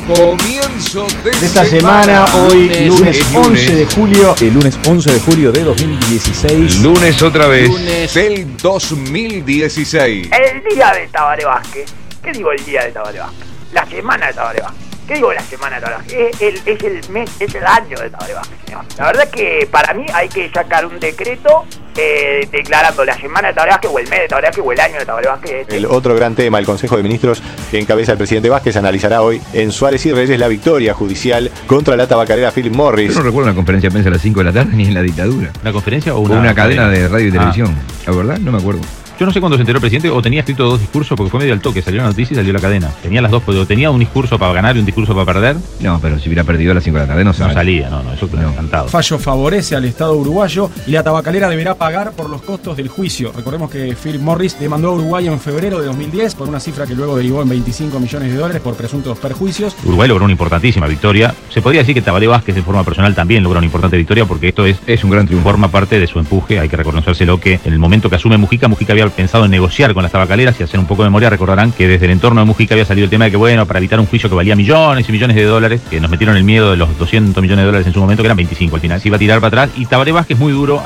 Comienzo de esta semana, hoy lunes 11 de julio. El lunes 11 de julio de 2016. Lunes otra vez Lunes del 2016. El día de Tabaré Vázquez. ¿Qué digo el día de Tabaré Vázquez? La semana de Tabaré Vázquez. ¿Qué digo la semana de Tabaré Vázquez? Es el mes, es el año de Tabaré Vázquez, señor. La verdad es que para mí hay que sacar un decreto declarando la semana de Tabaré Vázquez, o el mes de Tabaré Vázquez, o el año de Tabaré Vázquez. El otro gran tema, el Consejo de Ministros que encabeza el presidente Vázquez, analizará hoy en Suárez y Reyes la victoria judicial contra la tabacalera Philip Morris. Yo no recuerdo una conferencia de prensa a las 5 de la tarde ni en la dictadura. ¿Una conferencia o Una cadena de radio y televisión. ¿La verdad? No me acuerdo. Yo no sé cuándo se enteró el presidente, o tenía escrito dos discursos, porque fue medio al toque, salió la noticia y salió la cadena. Tenía las dos, pero tenía un discurso para ganar y un discurso para perder. No, pero si hubiera perdido a las 5 de la tarde no salía, eso no. Encantado. Fallo favorece al Estado uruguayo y la tabacalera deberá pagar por los costos del juicio. Recordemos que Philip Morris demandó a Uruguay en febrero de 2010 por una cifra que luego derivó en $25 millones por presuntos perjuicios. Uruguay logró una importantísima victoria. Se podría decir que Tabaré Vázquez de forma personal también logró una importante victoria, porque esto es un gran triunfo. Forma parte de su empuje, hay que reconocérselo, que en el momento que asume Mujica había pensado en negociar con las tabacaleras, y hacer un poco de memoria recordarán que desde el entorno de Mujica había salido el tema de que, bueno, para evitar un juicio que valía millones y millones de dólares, que nos metieron el miedo de los 200 millones de dólares en su momento, que eran 25 al final, se iba a tirar para atrás, y Tabaré Vázquez muy duro,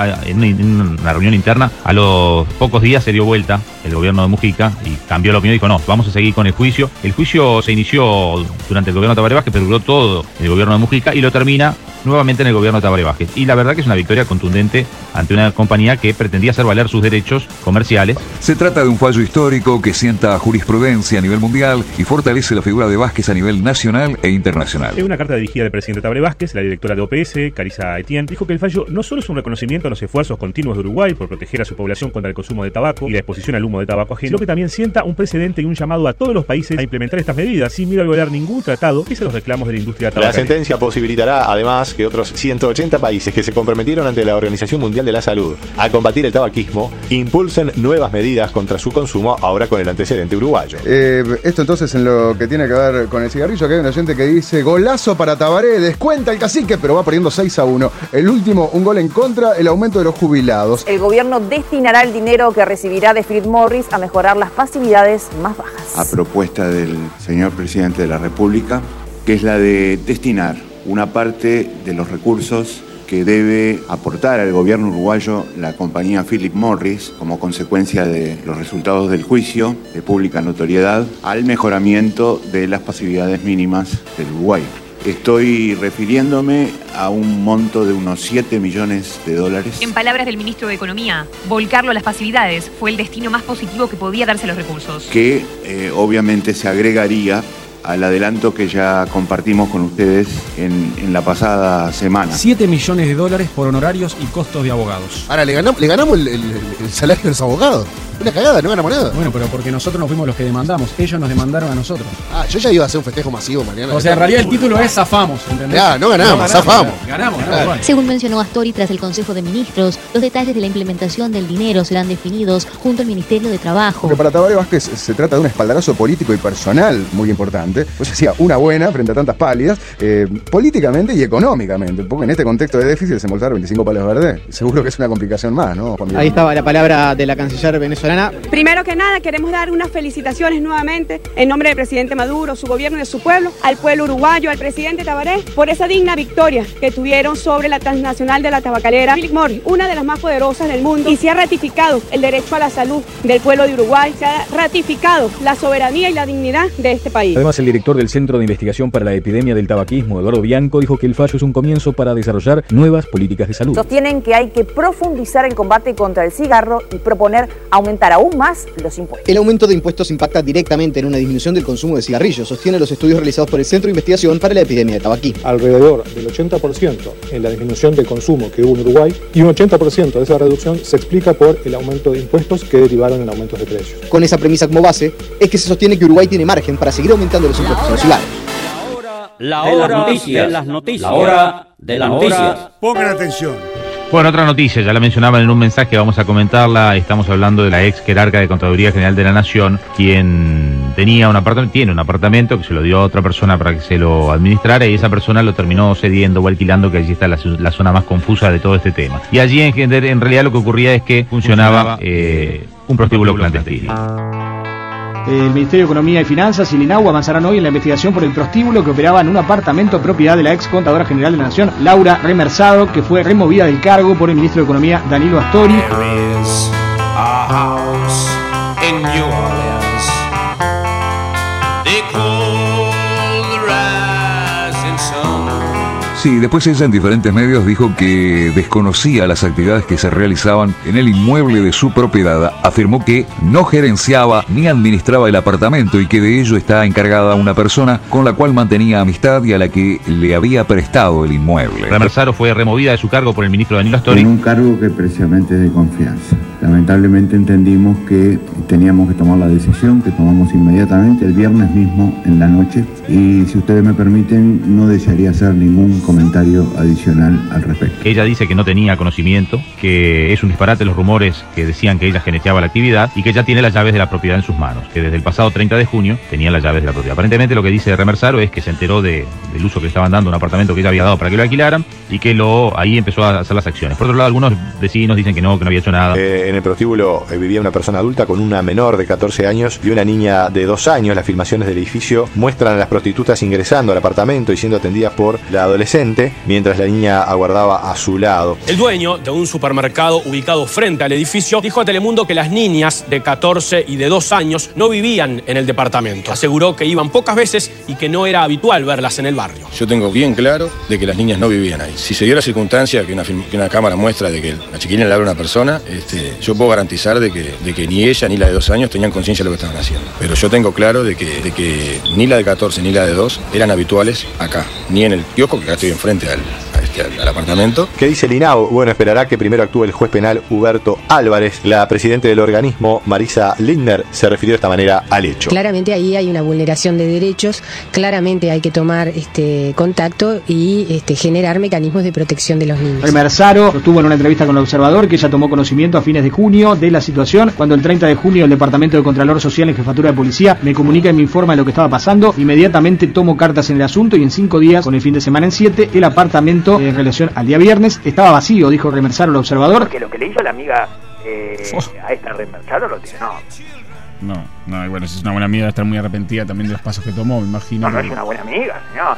en una reunión interna, a los pocos días se dio vuelta el gobierno de Mujica y cambió la opinión y dijo, no, vamos a seguir con el juicio. El juicio se inició durante el gobierno de Tabaré Vázquez, pero duró todo el gobierno de Mujica y lo termina nuevamente en el gobierno de Tabaré Vázquez. Y la verdad que es una victoria contundente ante una compañía que pretendía hacer valer sus derechos comerciales. Se trata de un fallo histórico que sienta jurisprudencia a nivel mundial y fortalece la figura de Vázquez a nivel nacional e internacional. En una carta dirigida al presidente Tabaré Vázquez, la directora de OPS, Carissa Etienne, dijo que el fallo no solo es un reconocimiento a los esfuerzos continuos de Uruguay por proteger a su población contra el consumo de tabaco y la exposición al humo de tabaco ajeno, sino que también sienta un precedente y un llamado a todos los países a implementar estas medidas sin miedo a violar ningún tratado que se los reclamos de la industria tabacalera. La sentencia posibilitará además que otros 180 países que se comprometieron ante la Organización Mundial de la Salud a combatir el tabaquismo impulsen nuevas medidas contra su consumo, ahora con el antecedente uruguayo. Esto entonces en lo que tiene que ver con el cigarrillo, que hay un oyente que dice: golazo para Tabaré, descuenta el cacique, pero va perdiendo 6-1. El último, un gol en contra, el aumento de los jubilados. El gobierno destinará el dinero que recibirá de Philip Morris a mejorar las pasividades más bajas. A propuesta del señor presidente de la República, que es la de destinar una parte de los recursos que debe aportar al gobierno uruguayo la compañía Philip Morris como consecuencia de los resultados del juicio de pública notoriedad al mejoramiento de las pasividades mínimas del Uruguay. Estoy refiriéndome a un monto de unos $7 millones. En palabras del ministro de Economía, volcarlo a las pasividades fue el destino más positivo que podía darse a los recursos. Que obviamente se agregaría al adelanto que ya compartimos con ustedes en la pasada semana. $7 millones por honorarios y costos de abogados. Ahora, le ganamos el salario de los abogados. Una cagada, no ganamos nada. Bueno, pero porque nosotros no fuimos los que demandamos, ellos nos demandaron a nosotros. Yo ya iba a hacer un festejo masivo mañana. O sea, en realidad el título es zafamos, ¿entendés? Ya, no ganamos, zafamos. Ganamos. Según mencionó Astori tras el Consejo de Ministros, los detalles de la implementación del dinero serán definidos junto al Ministerio de Trabajo. Porque para Tabaré Vázquez se trata de un espaldarazo político y personal muy importante. Pues decía, una buena frente a tantas pálidas, políticamente y económicamente. Porque en este contexto de déficit desembolsar 25 palos verdes, seguro que es una complicación más, ¿no? Ahí estaba la palabra de la canciller venezolana. Primero que nada, queremos dar unas felicitaciones nuevamente en nombre del presidente Maduro, su gobierno y de su pueblo, al pueblo uruguayo, al presidente Tabaré, por esa digna victoria que tuvieron sobre la transnacional de la tabacalera Philip Morris, una de las más poderosas del mundo, y se ha ratificado el derecho a la salud del pueblo de Uruguay, se ha ratificado la soberanía y la dignidad de este país. Además, el director del Centro de Investigación para la Epidemia del Tabaquismo, Eduardo Bianco, dijo que el fallo es un comienzo para desarrollar nuevas políticas de salud. Sostienen que hay que profundizar el combate contra el cigarro y proponer aumentar aún más los impuestos. El aumento de impuestos impacta directamente en una disminución del consumo de cigarrillos, sostienen los estudios realizados por el Centro de Investigación para la Epidemia de Tabaquismo. Alrededor del 80% en la disminución del consumo que hubo en Uruguay, y un 80% de esa reducción se explica por el aumento de impuestos que derivaron en aumentos de precios. Con esa premisa como base, es que se sostiene que Uruguay tiene margen para seguir aumentando los impuestos a los cigarros. La hora de las noticias. La hora de las noticias. Pongan atención. Bueno, otra noticia, ya la mencionaban en un mensaje, vamos a comentarla. Estamos hablando de la ex jerarca de Contraloría General de la Nación, quien tiene un apartamento que se lo dio a otra persona para que se lo administrara, y esa persona lo terminó cediendo o alquilando, que allí está la zona más confusa de todo este tema. Y allí en realidad lo que ocurría es que funcionaba un prostíbulo clandestino. El Ministerio de Economía y Finanzas y el INAU avanzarán hoy en la investigación por el prostíbulo que operaba en un apartamento propiedad de la ex contadora general de la Nación, Laura Remersado, que fue removida del cargo por el ministro de Economía, Danilo Astori. Sí, después ella en diferentes medios dijo que desconocía las actividades que se realizaban en el inmueble de su propiedad. Afirmó que no gerenciaba ni administraba el apartamento y que de ello está encargada una persona con la cual mantenía amistad y a la que le había prestado el inmueble. Remersaro fue removida de su cargo por el ministro Danilo Astori. En un cargo que precisamente es de confianza. Lamentablemente entendimos que teníamos que tomar la decisión que tomamos inmediatamente el viernes mismo en la noche, y si ustedes me permiten no desearía hacer ningún comentario adicional al respecto. Ella dice que no tenía conocimiento, que es un disparate los rumores que decían que ella gerenciaba la actividad y que ya tiene las llaves de la propiedad en sus manos, que desde el pasado 30 de junio tenía las llaves de la propiedad. Aparentemente lo que dice Remersaro es que se enteró del uso que le estaban dando a un apartamento que ella había dado para que lo alquilaran y que ahí empezó a hacer las acciones. Por otro lado, algunos vecinos dicen que no había hecho nada. En el prostíbulo vivía una persona adulta con una menor de 14 años y una niña de 2 años. Las filmaciones del edificio muestran a las prostitutas ingresando al apartamento y siendo atendidas por la adolescente, mientras la niña aguardaba a su lado. El dueño de un supermercado ubicado frente al edificio dijo a Telemundo que las niñas de 14 y de 2 años no vivían en el departamento. Aseguró que iban pocas veces y que no era habitual verlas en el barrio. Yo tengo bien claro de que las niñas no vivían ahí. Si se dio la circunstancia que una cámara muestra de que la chiquilina le habla a una persona, yo puedo garantizar de que ni ella ni la de 2 años tenían conciencia de lo que estaban haciendo. Pero yo tengo claro de que ni la de 14 ni la de 2 eran habituales acá, ni en el kiosco, que acá estoy enfrente al apartamento. ¿Qué dice el INAU? Bueno, esperará que primero actúe el juez penal Huberto Álvarez. La presidenta del organismo, Marisa Lindner, se refirió de esta manera al hecho. Claramente ahí hay una vulneración de derechos, claramente hay que tomar contacto y generar mecanismos de protección de los niños. Remersaro estuvo en una entrevista con el Observador que ella tomó conocimiento a fines de junio de la situación. Cuando el 30 de junio el Departamento de Contralor Social en Jefatura de Policía me comunica y me informa de lo que estaba pasando, inmediatamente tomo cartas en el asunto y en 5 días, con el fin de semana en 7, el apartamento en relación al día viernes estaba vacío, dijo Remersaro al Observador. Porque lo que le hizo la amiga a esta Remersaro lo tiene, No, y bueno, si es una buena amiga, debe estar muy arrepentida también de los pasos que tomó, me imagino. No es una buena amiga, señor.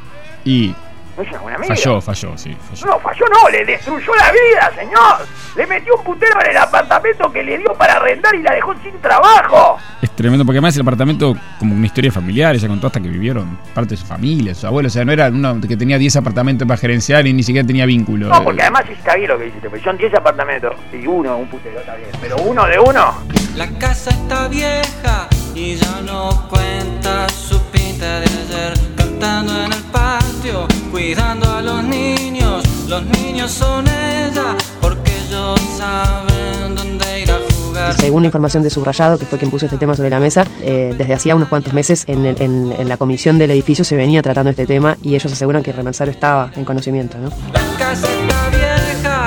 Y no es una buena amiga. Falló. No, falló no, le destruyó la vida, señor. Le metió un putero en el apartamento que le dio para arrendar y la dejó sin trabajo. Es tremendo, porque además el apartamento, como una historia familiar, ella contó hasta que vivieron parte de su familia, sus abuelos, o sea, no era uno que tenía 10 apartamentos para gerenciar y ni siquiera tenía vínculo. No, porque además está bien lo que dijiste, porque son 10 apartamentos y un putero está bien, pero uno de uno. La casa está vieja y ya no cuenta su pinta de ayer, cantando en el patio, cuidando a los niños son ella, porque ellos saben dónde ir a jugar. Según la información de Subrayado, que fue quien puso este tema sobre la mesa, desde hacía unos cuantos meses en la comisión del edificio se venía tratando este tema y ellos aseguran que Remersaro estaba en conocimiento, ¿no? La casa está vieja,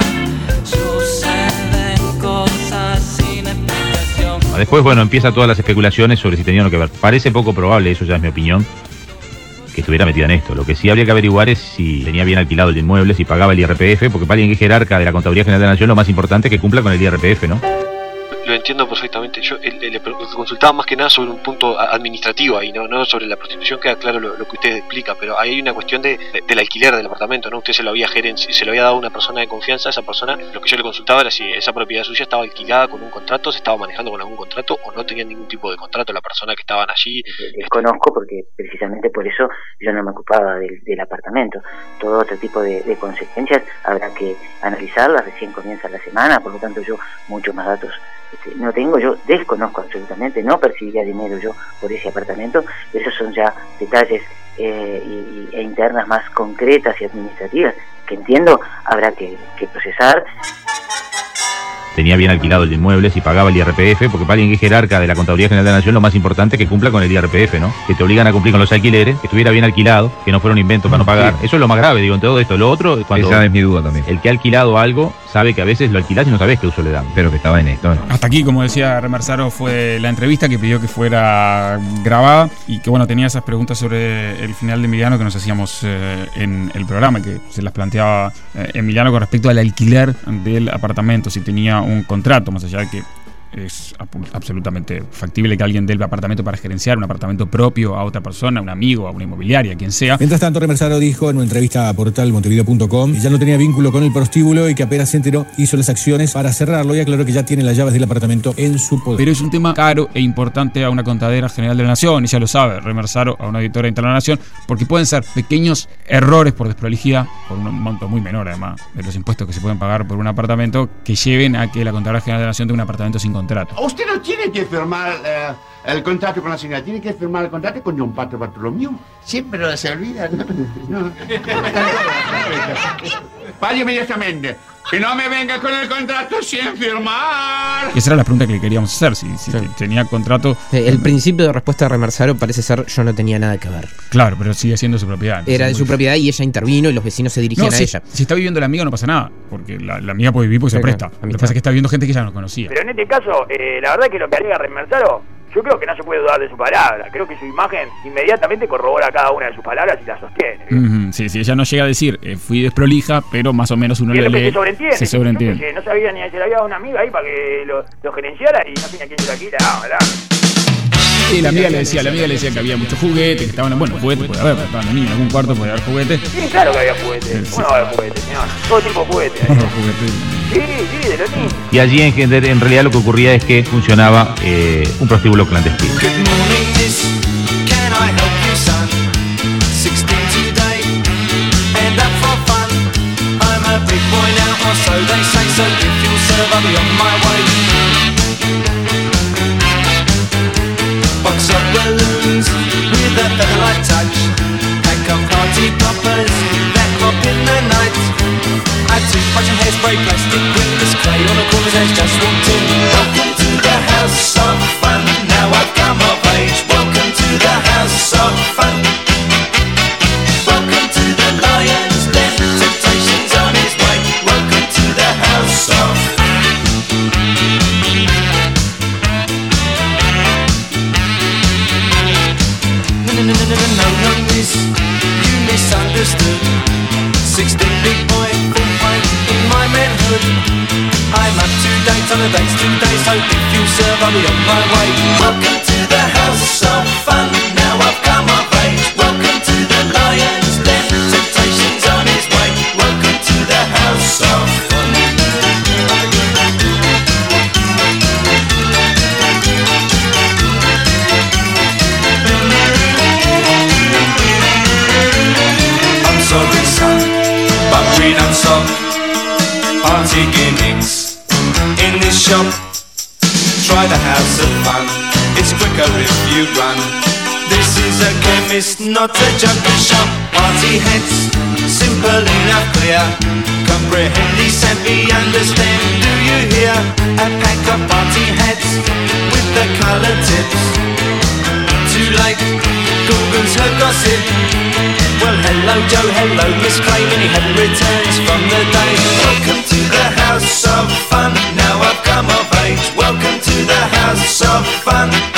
suceden cosas sin explicación. Después, empieza todas las especulaciones sobre si tenían que ver. Parece poco probable, eso ya es mi opinión, que estuviera metida en esto. Lo que sí habría que averiguar es si tenía bien alquilado el inmueble, si pagaba el IRPF, porque para alguien que es jerarca de la Contaduría General de la Nación, lo más importante es que cumpla con el IRPF, ¿no? Lo entiendo perfectamente. Yo le consultaba más que nada sobre un punto administrativo ahí, no sobre la prostitución. Queda claro lo que usted explica, pero ahí hay una cuestión del alquiler del apartamento, ¿no? Usted se lo había dado a una persona de confianza. Esa persona, lo que yo le consultaba era si esa propiedad suya estaba alquilada con un contrato, se estaba manejando con algún contrato o no tenía ningún tipo de contrato la persona que estaban allí. Desconozco, porque precisamente por eso yo no me ocupaba del apartamento. Todo otro tipo de consecuencias habrá que analizarlas. Recién comienza la semana, por lo tanto yo muchos más datos no tengo. Yo desconozco absolutamente, no percibía dinero yo por ese apartamento. Esos son ya detalles e internas más concretas y administrativas que entiendo habrá que procesar. Tenía bien alquilado el inmueble, si pagaba el IRPF, porque para alguien que es jerarca de la Contaduría General de la Nación, lo más importante es que cumpla con el IRPF, ¿no? Que te obligan a cumplir con los alquileres, que estuviera bien alquilado, que no fuera un invento para no pagar. Sí. Eso es lo más grave, en todo esto. Lo otro, cuando esa es mi duda también. El que ha alquilado algo sabe que a veces lo alquilás y no sabés qué uso le dan. Pero que estaba en esto, ¿no? Hasta aquí, como decía Remersaro, fue la entrevista que pidió que fuera grabada y que, tenía esas preguntas sobre el final de Emiliano que nos hacíamos en el programa, que se las planteaba Emiliano con respecto al alquiler del apartamento, si tenía un contrato, más allá de que es absolutamente factible que alguien dé el apartamento para gerenciar un apartamento propio a otra persona, a un amigo, a una inmobiliaria, quien sea. Mientras tanto, Remersaro dijo en una entrevista a portal montevideo.com que ya no tenía vínculo con el prostíbulo y que apenas se enteró hizo las acciones para cerrarlo, y aclaró que ya tiene las llaves del apartamento en su poder. Pero es un tema caro e importante a una contadera general de la Nación, y ya lo sabe Remersaro, a una auditora interna de la Nación, porque pueden ser pequeños errores por desprolijidad, por un monto muy menor además de los impuestos que se pueden pagar por un apartamento, que lleven a que la contadora general de la Nación tenga un apartamento sin contrato. Usted no tiene que firmar el contrato con la señora, tiene que firmar el contrato con Don Pato Bartolomé. Siempre se olvida, ¿no? Vaya inmediatamente. Que no me venga con el contrato sin firmar. Esa era la pregunta que le queríamos hacer, si tenía contrato. El principio de respuesta de Remersaro parece ser: yo no tenía nada que ver. Claro, pero sigue siendo su propiedad. Era de su propiedad y ella intervino y los vecinos se dirigían a ella. Si está viviendo la amiga no pasa nada, porque la amiga puede vivir porque se presta. Lo que pasa es que está viviendo gente que ella no conocía. Pero en este caso, la verdad que lo que alega Remersaro, yo creo que no se puede dudar de su palabra. Creo que su imagen inmediatamente corrobora cada una de sus palabras y las sostiene. Sí, ella no llega a decir fui desprolija, pero más o menos uno le lee. Se sobreentiende. No sabía ni se le había dado una amiga ahí para que lo gerenciara y no tenía quien se la quita, ¿verdad? Sí, la amiga le decía que había muchos juguetes, que estaban, bueno, juguetes puede haber, estaban los niños en algún cuarto, puede haber juguetes. Sí, claro que había juguetes. ¿Cómo no va a haber juguetes, señor? Todo tipo de juguetes. Sí, de los niños. Y allí en realidad lo que ocurría es que funcionaba un prostíbulo clandestino. Box of balloons with a feather-light touch. Pack of party poppers that pop in the night. I toothbrush and hairspray, plastic windows, clay on the corner's edge, just walked in. Welcome to the house of fun. Now I've come of age. Welcome to the house of fun. Welcome to the lion's den. Temptation's on his way. Welcome to the house of fun. No, you misunderstood. 16 big boy, full fight in my manhood. I'm up to date on the dates today, so if you serve, I'll be on my way. Welcome to the house of fun. Now I've come of age. Welcome to the lion's den. Temptation's on his way. Welcome to the house of fun. Sorry son, but we don't stop. Party gimmicks in this shop. Try the house of fun, it's quicker if you run. This is a chemist, not a junkie shop. Party heads, simple enough, clear. Comprehend, savvy, understand, do you hear? A pack of party heads with the colored tips. Too late, Google's her gossip. Well, hello Joe, hello Miss Clay, many happy returns from the day. Welcome to the house of fun, now I've come of age. Welcome to the house of fun.